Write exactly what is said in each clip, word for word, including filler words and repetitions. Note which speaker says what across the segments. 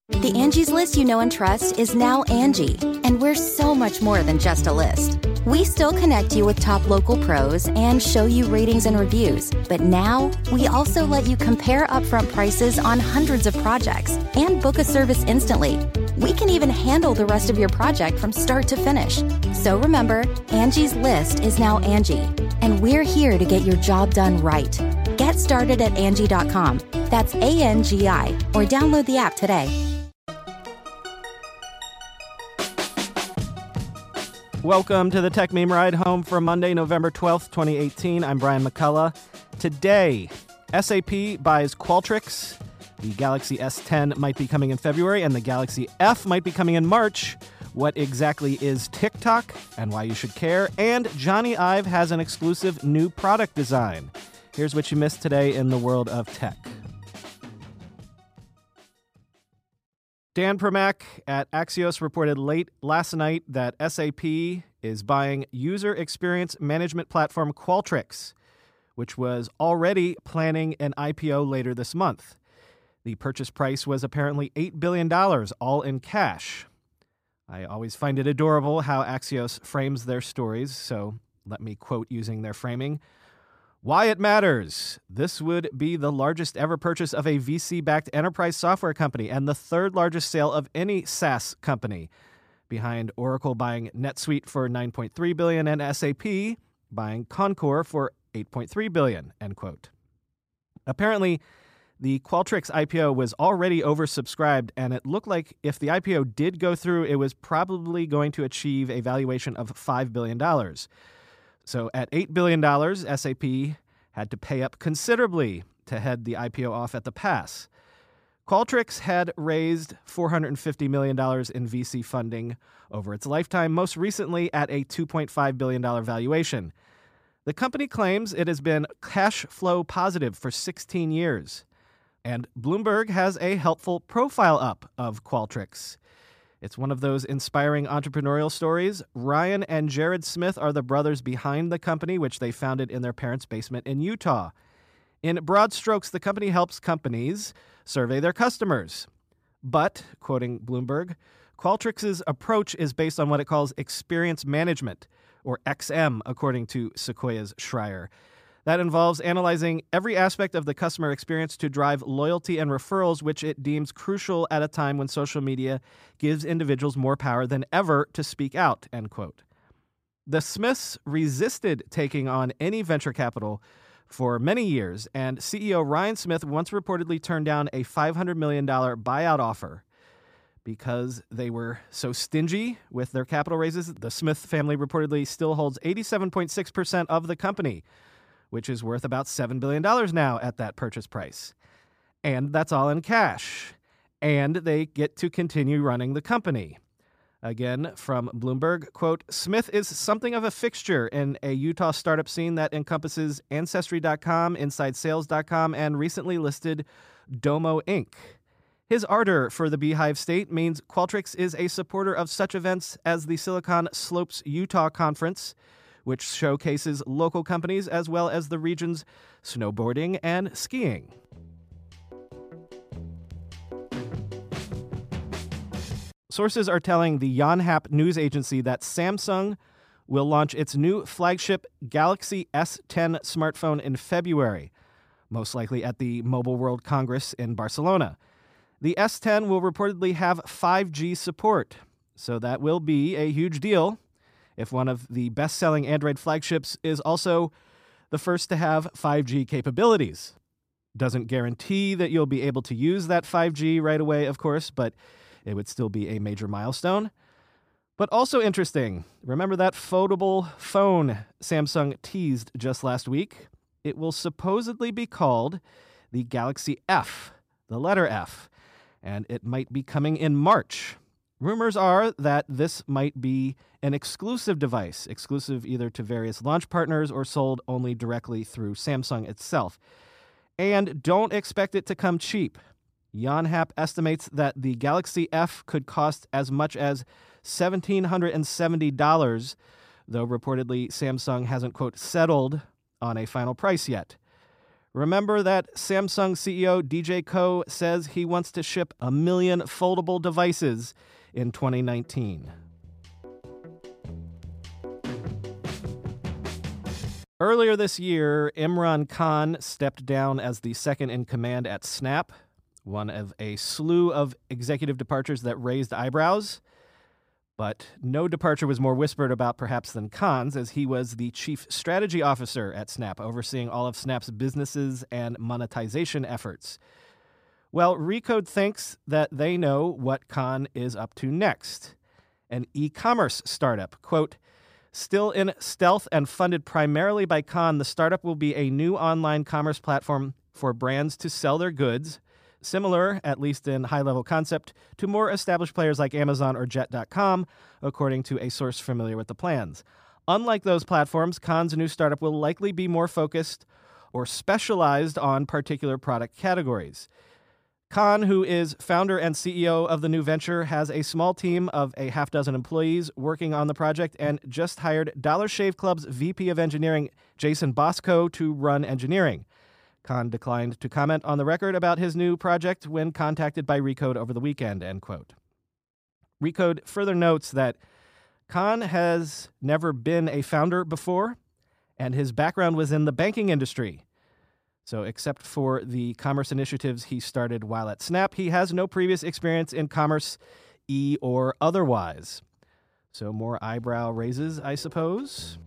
Speaker 1: The Angie's List you know and trust is now Angie, and we're so much more than just a list. We still connect you with top local pros and show you ratings and reviews, but now we also let you compare upfront prices on hundreds of projects and book a service instantly. We can even handle the rest of your project from start to finish. So remember, Angie's List is now Angie, and we're here to get your job done right. Get started at Angie dot com. That's A N G I, or download the app today.
Speaker 2: Welcome to the Tech Meme Ride home for Monday, November twelfth, twenty eighteen. I'm Brian McCullough. Today, S A P buys Qualtrics. The Galaxy S ten might be coming in February, and the Galaxy F might be coming in March. What exactly is TikTok and why you should care? And Johnny Ive has an exclusive new product design. Here's what you missed today in the world of tech. Dan Primack at Axios reported late last night that S A P is buying user experience management platform Qualtrics, which was already planning an I P O later this month. The purchase price was apparently eight billion dollars, all in cash. I always find it adorable how Axios frames their stories, so let me quote using their framing. Why it matters. This would be the largest ever purchase of a V C-backed enterprise software company and the third largest sale of any SaaS company, behind Oracle buying NetSuite for nine point three billion dollars and S A P buying Concur for eight point three billion dollars, end quote. Apparently, the Qualtrics I P O was already oversubscribed, and it looked like if the I P O did go through, it was probably going to achieve a valuation of five billion dollars. So at eight billion dollars, S A P had to pay up considerably to head the I P O off at the pass. Qualtrics had raised four hundred fifty million dollars in V C funding over its lifetime, most recently at a two point five billion dollars valuation. The company claims it has been cash flow positive for sixteen years. And Bloomberg has a helpful profile up of Qualtrics. It's one of those inspiring entrepreneurial stories. Ryan and Jared Smith are the brothers behind the company, which they founded in their parents' basement in Utah. In broad strokes, the company helps companies survey their customers. But, quoting Bloomberg, Qualtrics' approach is based on what it calls experience management, or X M, according to Sequoia's Schreier. That involves analyzing every aspect of the customer experience to drive loyalty and referrals, which it deems crucial at a time when social media gives individuals more power than ever to speak out, end quote. The Smiths resisted taking on any venture capital for many years, and C E O Ryan Smith once reportedly turned down a five hundred million dollars buyout offer. Because they were so stingy with their capital raises, the Smith family reportedly still holds eighty-seven point six percent of the company, which is worth about seven billion dollars now at that purchase price. And that's all in cash. And they get to continue running the company. Again, from Bloomberg, quote, Smith is something of a fixture in a Utah startup scene that encompasses Ancestry dot com, Inside Sales dot com, and recently listed Domo Incorporated. His ardor for the Beehive State means Qualtrics is a supporter of such events as the Silicon Slopes Utah Conference, which showcases local companies as well as the region's snowboarding and skiing. Sources are telling the Yonhap news agency that Samsung will launch its new flagship Galaxy S ten smartphone in February, most likely at the Mobile World Congress in Barcelona. The S ten will reportedly have five G support, so that will be a huge deal if one of the best-selling Android flagships is also the first to have five G capabilities. Doesn't guarantee that you'll be able to use that five G right away, of course, but it would still be a major milestone. But also interesting, remember that foldable phone Samsung teased just last week? It will supposedly be called the Galaxy F, the letter F, and it might be coming in March. Rumors are that this might be an exclusive device, exclusive either to various launch partners or sold only directly through Samsung itself. And don't expect it to come cheap. Yonhap estimates that the Galaxy F could cost as much as one thousand seven hundred seventy dollars, though reportedly Samsung hasn't, quote, settled on a final price yet. Remember that Samsung C E O D J Koh says he wants to ship a million foldable devices in twenty nineteen. Earlier this year, Imran Khan stepped down as the second in command at Snap, one of a slew of executive departures that raised eyebrows. But no departure was more whispered about perhaps than Khan's, as he was the chief strategy officer at Snap, overseeing all of Snap's businesses and monetization efforts. Well, Recode thinks that they know what Khan is up to next. An e-commerce startup, quote, still in stealth and funded primarily by Khan, the startup will be a new online commerce platform for brands to sell their goods, similar, at least in high-level concept, to more established players like Amazon or Jet dot com, according to a source familiar with the plans. Unlike those platforms, Khan's new startup will likely be more focused or specialized on particular product categories. Khan, who is founder and C E O of the new venture, has a small team of a half dozen employees working on the project and just hired Dollar Shave Club's V P of Engineering, Jason Bosco, to run engineering. Khan declined to comment on the record about his new project when contacted by Recode over the weekend, end quote. Recode further notes that Khan has never been a founder before, and his background was in the banking industry. So except for the commerce initiatives he started while at Snap, he has no previous experience in commerce, e or otherwise. So more eyebrow raises, I suppose.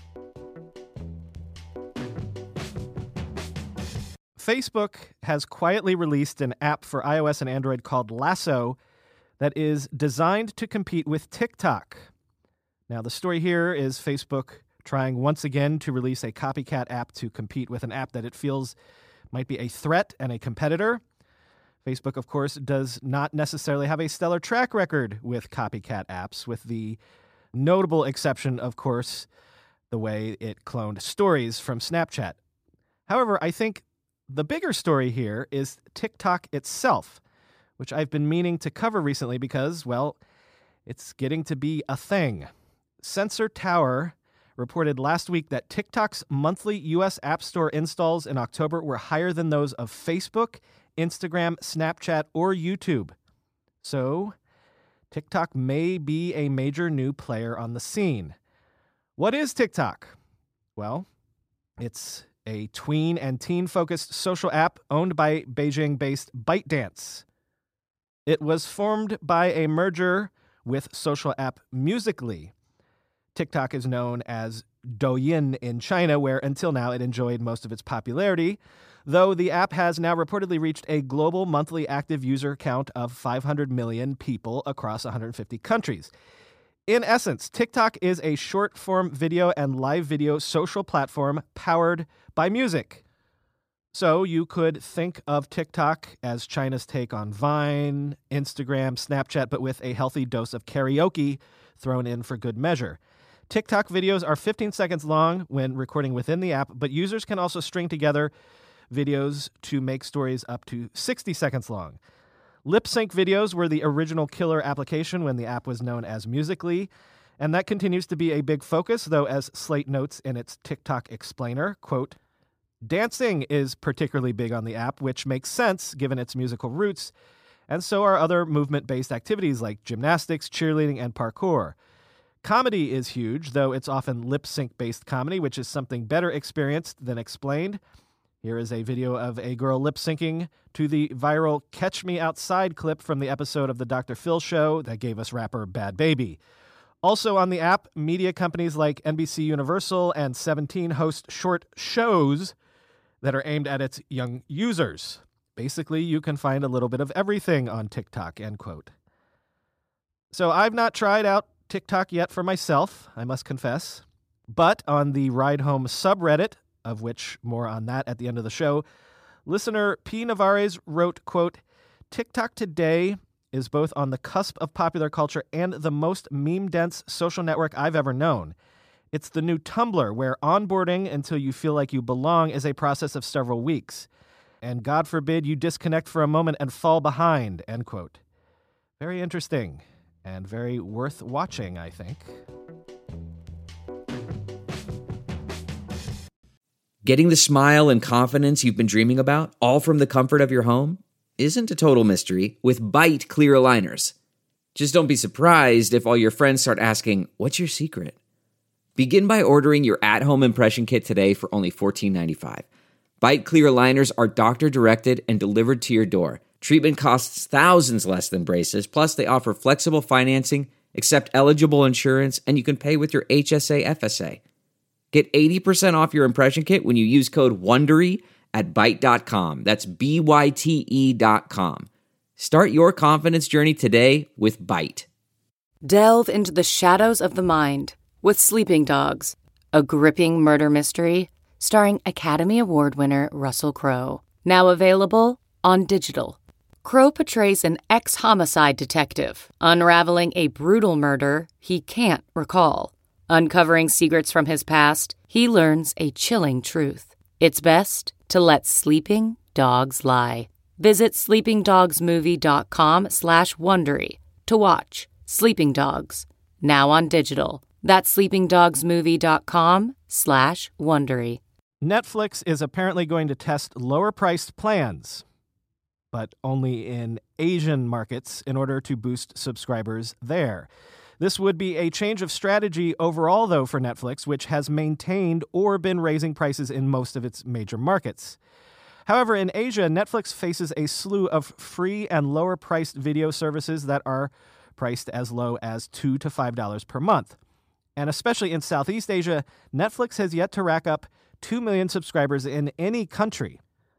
Speaker 2: Facebook has quietly released an app for iOS and Android called Lasso that is designed to compete with TikTok. Now, the story here is Facebook trying once again to release a copycat app to compete with an app that it feels might be a threat and a competitor. Facebook, of course, does not necessarily have a stellar track record with copycat apps, with the notable exception, of course, the way it cloned stories from Snapchat. However, I think the bigger story here is TikTok itself, which I've been meaning to cover recently because, well, it's getting to be a thing. Sensor Tower reported last week that TikTok's monthly U S App Store installs in October were higher than those of Facebook, Instagram, Snapchat, or YouTube. So, TikTok may be a major new player on the scene. What is TikTok? Well, it's a tween and teen-focused social app owned by Beijing-based ByteDance. It was formed by a merger with social app Musical.ly. TikTok is known as Douyin in China, where until now it enjoyed most of its popularity, though the app has now reportedly reached a global monthly active user count of five hundred million people across one hundred fifty countries. In essence, TikTok is a short-form video and live video social platform powered by music. So you could think of TikTok as China's take on Vine, Instagram, Snapchat, but with a healthy dose of karaoke thrown in for good measure. TikTok videos are fifteen seconds long when recording within the app, but users can also string together videos to make stories up to sixty seconds long. Lip sync videos were the original killer application when the app was known as Musical.ly, and that continues to be a big focus, though as Slate notes in its TikTok explainer, quote, dancing is particularly big on the app, which makes sense given its musical roots, and so are other movement-based activities like gymnastics, cheerleading, and parkour. Comedy is huge, though it's often lip-sync-based comedy, which is something better experienced than explained. Here is a video of a girl lip-syncing to the viral Catch Me Outside clip from the episode of The Doctor Phil Show that gave us rapper Bad Baby. Also on the app, media companies like N B C Universal and Seventeen host short shows that are aimed at its young users. Basically, you can find a little bit of everything on TikTok, end quote. So I've not tried out TikTok yet for myself, I must confess. But on the Ride Home subreddit, of which more on that at the end of the show, listener P. Navares wrote, quote, TikTok today is both on the cusp of popular culture and the most meme-dense social network I've ever known. It's the new Tumblr, where onboarding until you feel like you belong is a process of several weeks. And God forbid you disconnect for a moment and fall behind, end quote. Very interesting and very worth watching, I think.
Speaker 3: Getting the smile and confidence you've been dreaming about, all from the comfort of your home, isn't a total mystery with Byte clear aligners. Just don't be surprised if all your friends start asking, "What's your secret?" Begin by ordering your at-home impression kit today for only fourteen ninety-five. Byte clear aligners are doctor-directed and delivered to your door. Treatment costs thousands less than braces, plus they offer flexible financing, accept eligible insurance, and you can pay with your H S A F S A. Get eighty percent off your impression kit when you use code WONDERY at byte dot com. That's B Y T E dot com. Start your confidence journey today with Byte.
Speaker 4: Delve into the shadows of the mind with Sleeping Dogs, a gripping murder mystery starring Academy Award winner Russell Crowe. Now available on digital. Crowe portrays an ex-homicide detective unraveling a brutal murder he can't recall. Uncovering secrets from his past, he learns a chilling truth. It's best to let sleeping dogs lie. Visit sleepingdogsmovie.com slash Wondery to watch Sleeping Dogs, now on digital. That's sleepingdogsmovie.com slash Wondery.
Speaker 2: Netflix is apparently going to test lower-priced plans, but only in Asian markets in order to boost subscribers there. This would be a change of strategy overall, though, for Netflix, which has maintained or been raising prices in most of its major markets. However, in Asia, Netflix faces a slew of free and lower-priced video services that are priced as low as two dollars to five dollars per month. And especially in Southeast Asia, Netflix has yet to rack up two million subscribers in any country.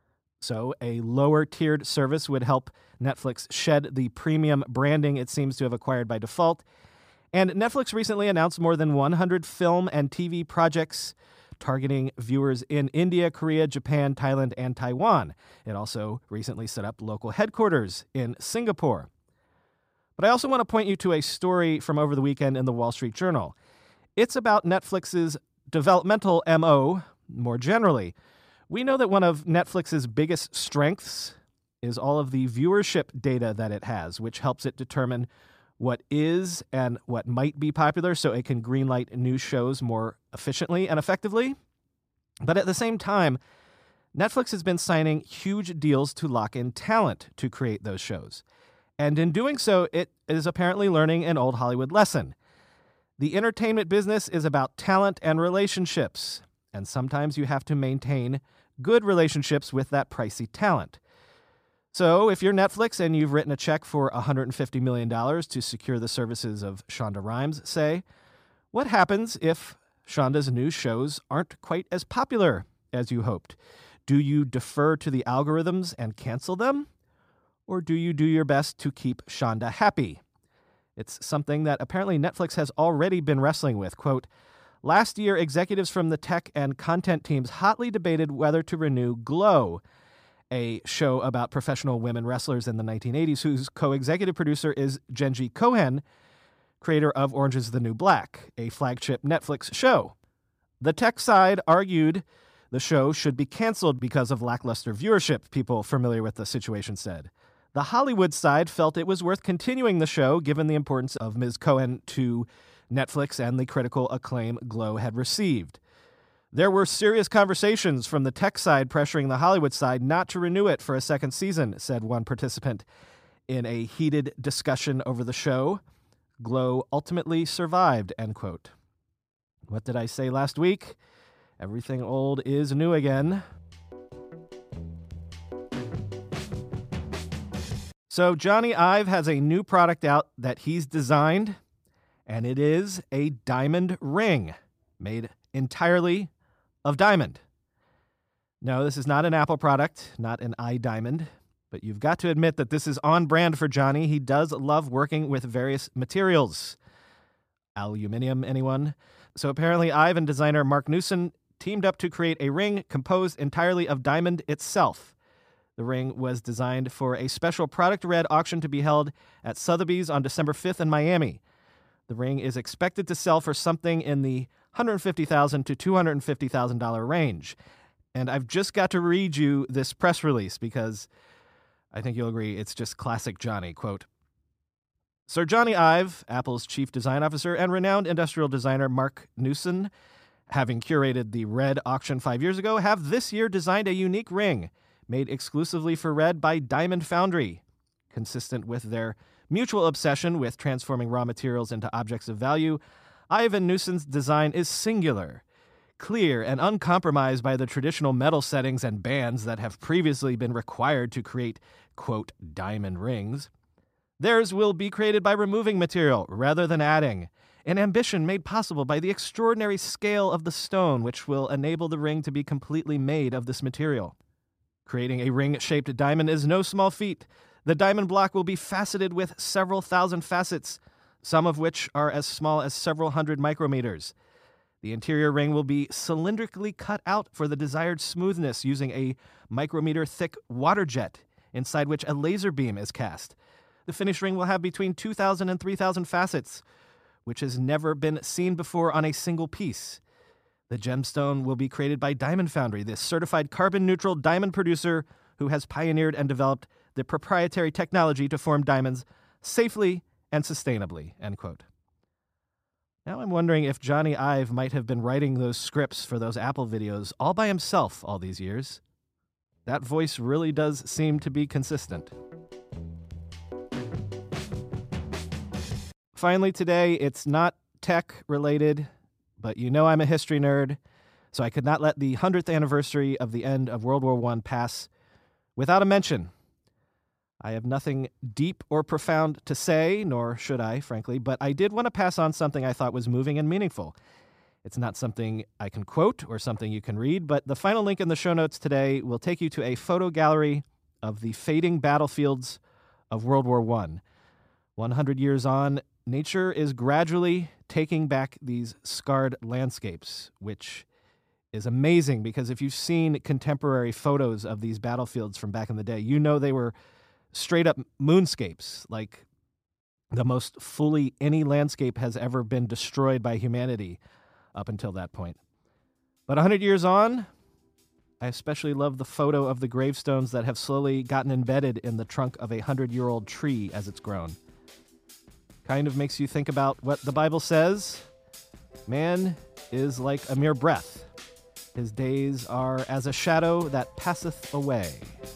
Speaker 2: So a lower-tiered service would help Netflix shed the premium branding it seems to have acquired by default. And Netflix recently announced more than one hundred film and T V projects targeting viewers in India, Korea, Japan, Thailand, and Taiwan. It also recently set up local headquarters in Singapore. But I also want to point you to a story from over the weekend in the Wall Street Journal. It's about Netflix's developmental M O more generally. We know that one of Netflix's biggest strengths is all of the viewership data that it has, which helps it determine what is and what might be popular so it can greenlight new shows more efficiently and effectively. But at the same time, Netflix has been signing huge deals to lock in talent to create those shows. And in doing so, it is apparently learning an old Hollywood lesson. The entertainment business is about talent and relationships, and sometimes you have to maintain good relationships with that pricey talent. So if you're Netflix and you've written a check for one hundred fifty million dollars to secure the services of Shonda Rhimes, say, what happens if Shonda's new shows aren't quite as popular as you hoped? Do you defer to the algorithms and cancel them? Or do you do your best to keep Shonda happy? It's something that apparently Netflix has already been wrestling with. Quote, last year, executives from the tech and content teams hotly debated whether to renew Glow, a show about professional women wrestlers in the nineteen eighties, whose co-executive producer is Jenji Kohan, creator of Orange is the New Black, a flagship Netflix show. The tech side argued the show should be canceled because of lackluster viewership, people familiar with the situation said. The Hollywood side felt it was worth continuing the show given the importance of Miz Kohan to Netflix and the critical acclaim Glow had received. There were serious conversations from the tech side pressuring the Hollywood side not to renew it for a second season, said one participant in a heated discussion over the show. Glow ultimately survived, end quote. What did I say last week? Everything old is new again. So Johnny Ive has a new product out that he's designed, and it is a diamond ring made entirely of diamond. No, this is not an Apple product, not an iDiamond, but you've got to admit that this is on brand for Johnny. He does love working with various materials. Aluminium, anyone? So apparently Ive and designer Mark Newson teamed up to create a ring composed entirely of diamond itself. The ring was designed for a special product red auction to be held at Sotheby's on December fifth in Miami. The ring is expected to sell for something in the one hundred fifty thousand dollars to two hundred fifty thousand dollars range. And I've just got to read you this press release because I think you'll agree it's just classic Johnny. Quote, Sir Johnny Ive, Apple's chief design officer, and renowned industrial designer Mark Newson having curated the Red auction five years ago, have this year designed a unique ring made exclusively for Red by Diamond Foundry. Consistent with their mutual obsession with transforming raw materials into objects of value, Ivan Newson's design is singular, clear, and uncompromised by the traditional metal settings and bands that have previously been required to create, quote, diamond rings. Theirs will be created by removing material rather than adding, an ambition made possible by the extraordinary scale of the stone, which will enable the ring to be completely made of this material. Creating a ring-shaped diamond is no small feat. The diamond block will be faceted with several thousand facets, some of which are as small as several hundred micrometers. The interior ring will be cylindrically cut out for the desired smoothness using a micrometer-thick water jet, inside which a laser beam is cast. The finished ring will have between two thousand and three thousand facets, which has never been seen before on a single piece. The gemstone will be created by Diamond Foundry, this certified carbon-neutral diamond producer who has pioneered and developed the proprietary technology to form diamonds safely and sustainably, end quote. Now I'm wondering if Johnny Ive might have been writing those scripts for those Apple videos all by himself all these years. That voice really does seem to be consistent. Finally today, it's not tech-related, but you know I'm a history nerd, so I could not let the hundredth anniversary of the end of World War One pass without a mention. I have nothing deep or profound to say, nor should I, frankly, but I did want to pass on something I thought was moving and meaningful. It's not something I can quote or something you can read, but the final link in the show notes today will take you to a photo gallery of the fading battlefields of World War One. one hundred years on, nature is gradually taking back these scarred landscapes, which is amazing because if you've seen contemporary photos of these battlefields from back in the day, you know they were straight up moonscapes, like the most fully any landscape has ever been destroyed by humanity up until that point. But one hundred years on, I especially love the photo of the gravestones that have slowly gotten embedded in the trunk of a hundred-year-old tree as it's grown. Kind of makes you think about what the Bible says. Man is like a mere breath. His days are as a shadow that passeth away.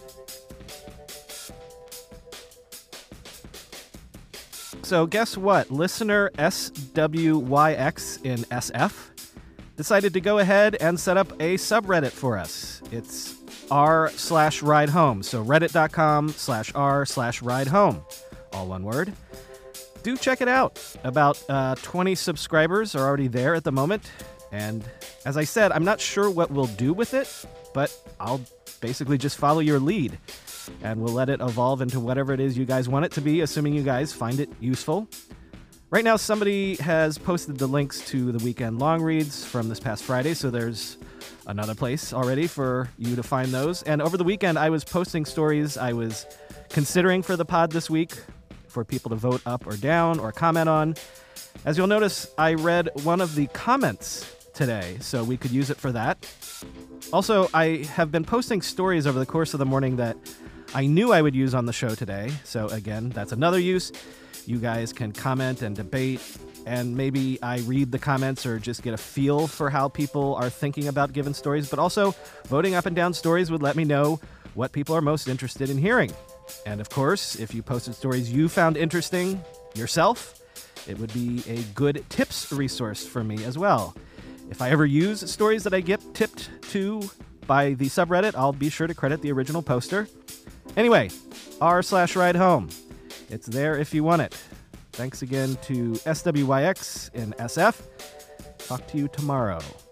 Speaker 2: So guess what? Listener S W Y X in S F decided to go ahead and set up a subreddit for us. It's r slash ride home. So reddit.com slash r slash ride home. All one word. Do check it out. About uh, twenty subscribers are already there at the moment. And as I said, I'm not sure what we'll do with it, but I'll basically just follow your lead. And we'll let it evolve into whatever it is you guys want it to be, assuming you guys find it useful. Right now, somebody has posted the links to the weekend long reads from this past Friday, so there's another place already for you to find those. And over the weekend, I was posting stories I was considering for the pod this week for people to vote up or down or comment on. As you'll notice, I read one of the comments today, so we could use it for that. Also, I have been posting stories over the course of the morning that I knew I would use on the show today. So again, that's another use. You guys can comment and debate, and maybe I read the comments or just get a feel for how people are thinking about given stories. But also, voting up and down stories would let me know what people are most interested in hearing. And of course, if you posted stories you found interesting yourself, it would be a good tips resource for me as well. If I ever use stories that I get tipped to by the subreddit, I'll be sure to credit the original poster. Anyway, r slash ride home. It's there if you want it. Thanks again to S W Y X in S F. Talk to you tomorrow.